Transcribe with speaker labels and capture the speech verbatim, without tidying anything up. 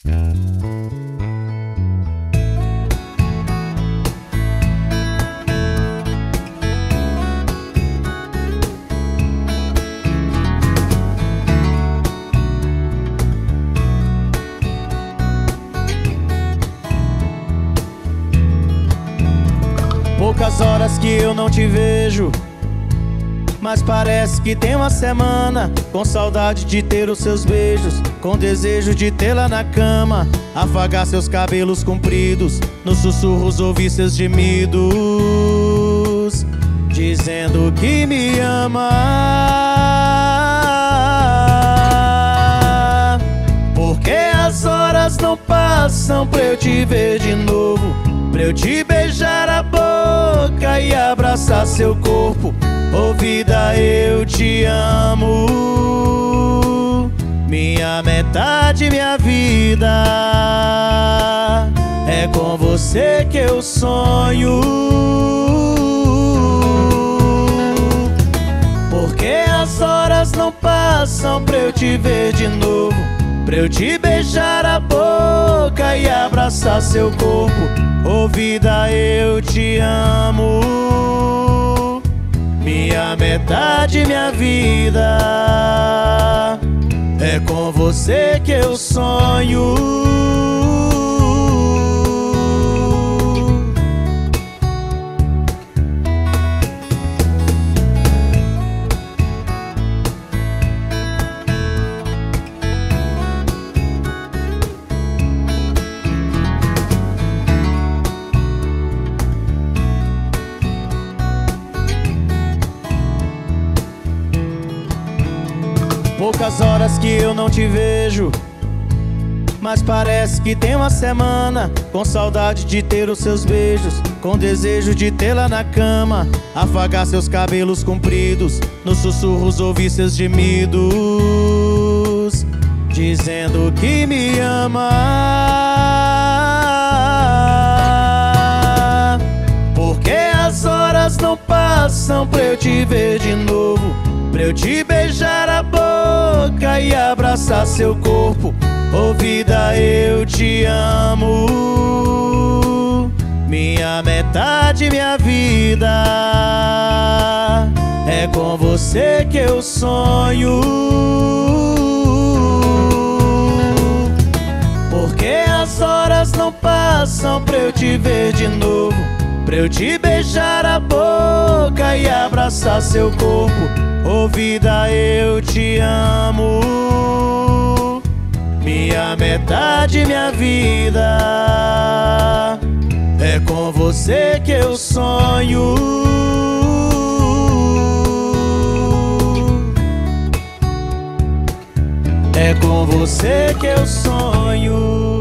Speaker 1: Poucas horas que eu não te vejo, mas parece que tem uma semana. Com saudade de ter os seus beijos, com desejo de tê-la na cama, afagar seus cabelos compridos, nos sussurros ouvir seus gemidos, dizendo que me ama. Porque as horas não passam pra eu te ver de novo, pra eu te beijar a boca e abraçar seu corpo. Ô vida, eu te amo, minha metade, minha vida. É com você que eu sonho. Porque as horas não passam pra eu te ver de novo, pra eu te beijar a boca e abraçar seu corpo. Ô vida, eu te amo, minha metade, minha vida. É com você que eu sonho. Poucas horas que eu não te vejo, mas parece que tem uma semana. Com saudade de ter os seus beijos, com desejo de tê-la na cama, afagar seus cabelos compridos, nos sussurros ouvir seus gemidos, dizendo que me ama. Porque as horas não passam pra eu te ver de novo, pra eu te beijar a boca e abraçar seu corpo. Ô vida, eu te amo, minha metade, minha vida. É com você que eu sonho. Porque as horas não passam pra eu te ver de novo, pra eu te beijar a boca e abraçar seu corpo. Ô vida, eu te amo, minha metade, minha vida. É com você que eu sonho. É com você que eu sonho.